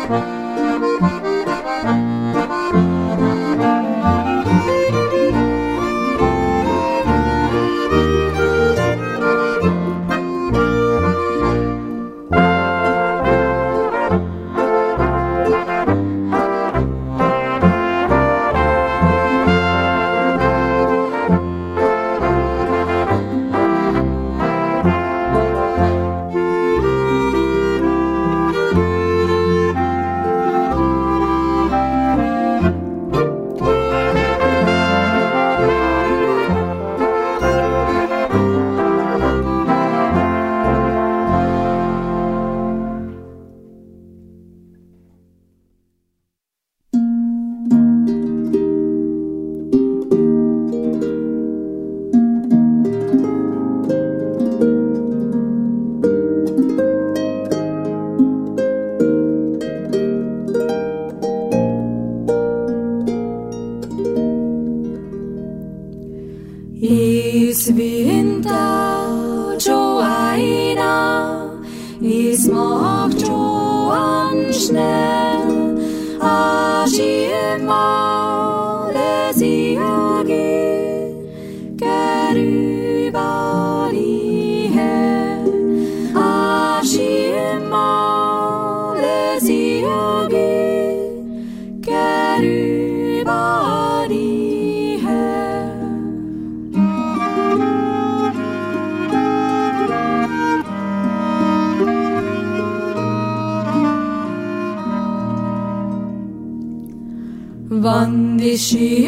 Wann die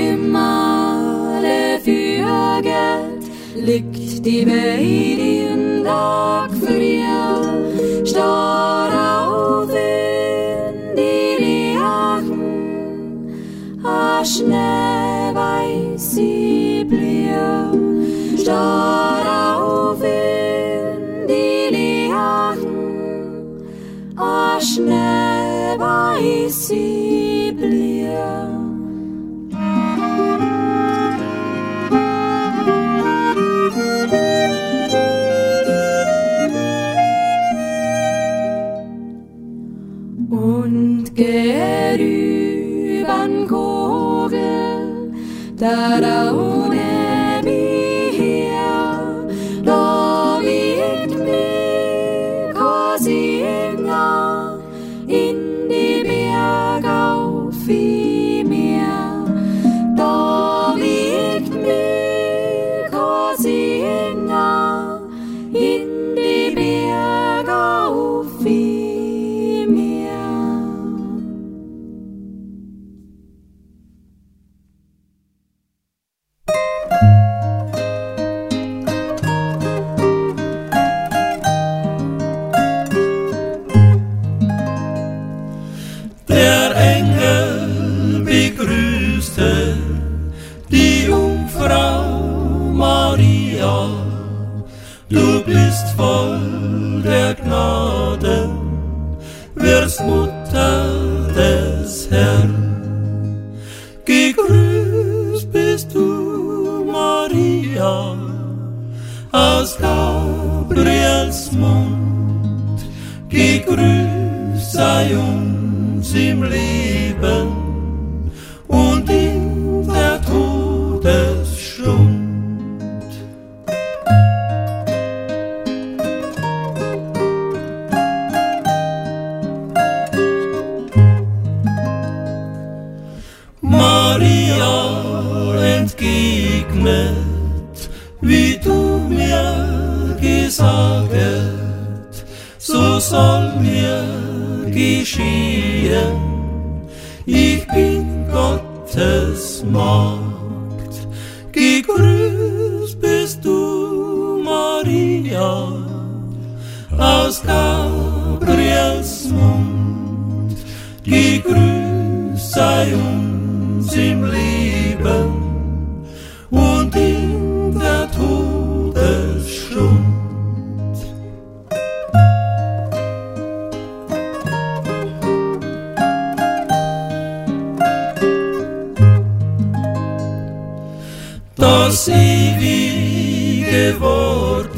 Schimmale füget, liegt die Weide und Tag früh, starr auf in die Liachen, a schneeweiß sie blüht, starr auf in die Liachen, a schneeweiß sie blüht. Und gerüben Kogel, da ohne Bier, da wiegt mich Kosinga in die Berg auf wie mir, da wiegt mich Kosinga in die Berg auf wie mir. Der Engel begrüßte die Jungfrau Maria. Du bist voll der Gnade, wirst Mutter des Herrn. Gegrüßt bist du, Maria, aus Gabriels Mund. Gegrüßt sei uns im Leben und in der Todesstund. Maria entgegnet, wie du mir gesaget, so soll mir geschehen. Ich bin Gottes Magd. Gegrüßt bist du, Maria, aus Gabriels Mund. Gegrüßt sei uns im Leben und in der Todesstund. Das ewige Wort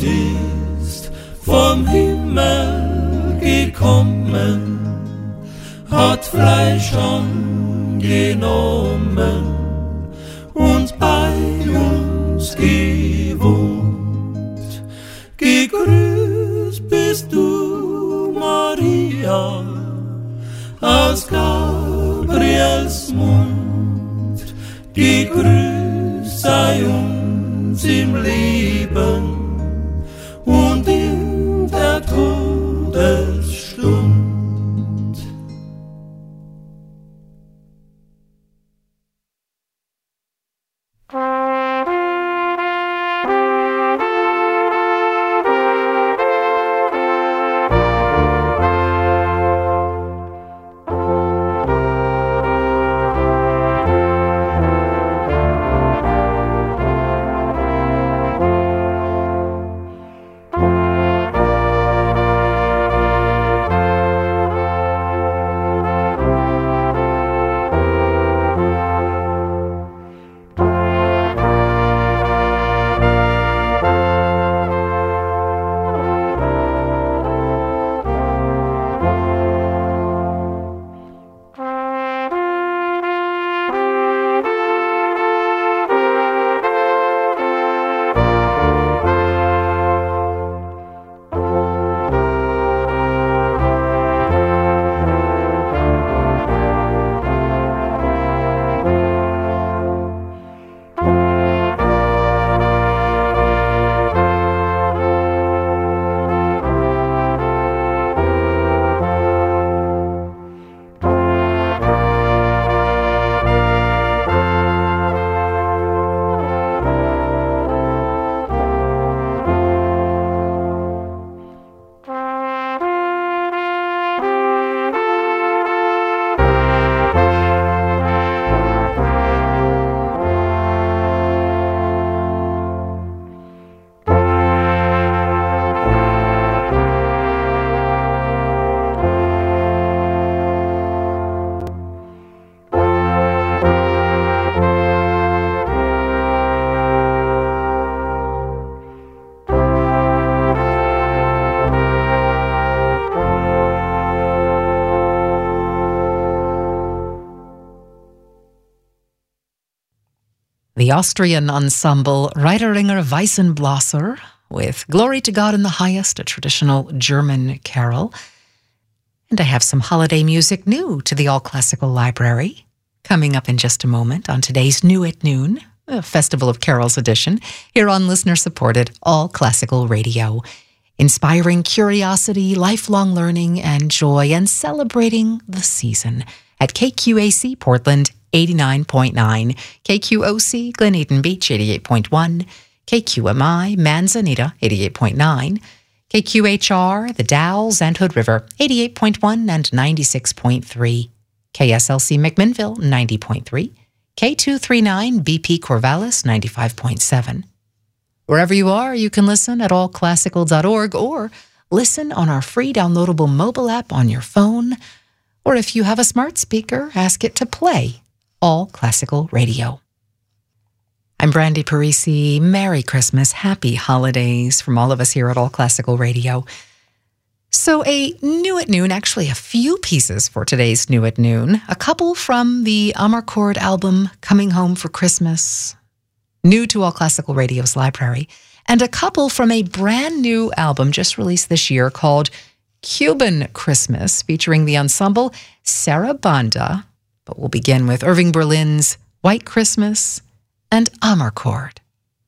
ist vom Himmel gekommen, hat hat Fleisch angenommen und bei uns gewohnt. Gegrüßt bist du, Maria, aus Gabriels Mund. Gegrüßt sei uns im Leben und in der Todesstund. The Austrian ensemble Reiteringer Weissenblosser with Glory to God in the Highest, a traditional German carol. And I have some holiday music new to the All Classical Library coming up in just a moment on today's New at Noon, a Festival of Carols edition, here on listener-supported All Classical Radio, inspiring curiosity, lifelong learning, and joy, and celebrating the season at KQAC Portland 89.9, KQOC Glen Eden Beach 88.1, KQMI Manzanita 88.9, KQHR The Dalles and Hood River 88.1 and 96.3, KSLC McMinnville 90.3, K239 BP Corvallis 95.7. Wherever you are, you can listen at allclassical.org or listen on our free downloadable mobile app on your phone, or if you have a smart speaker, ask it to play All Classical Radio. I'm Brandy Parisi. Merry Christmas, happy holidays from all of us here at All Classical Radio. So a New at Noon, actually a few pieces for today's New at Noon. A couple from the Amarcord album Coming Home for Christmas, new to All Classical Radio's library, and a couple from a brand new album just released this year called Cuban Christmas, featuring the ensemble Sarah Banda. But we'll begin with Irving Berlin's White Christmas and Amarcord.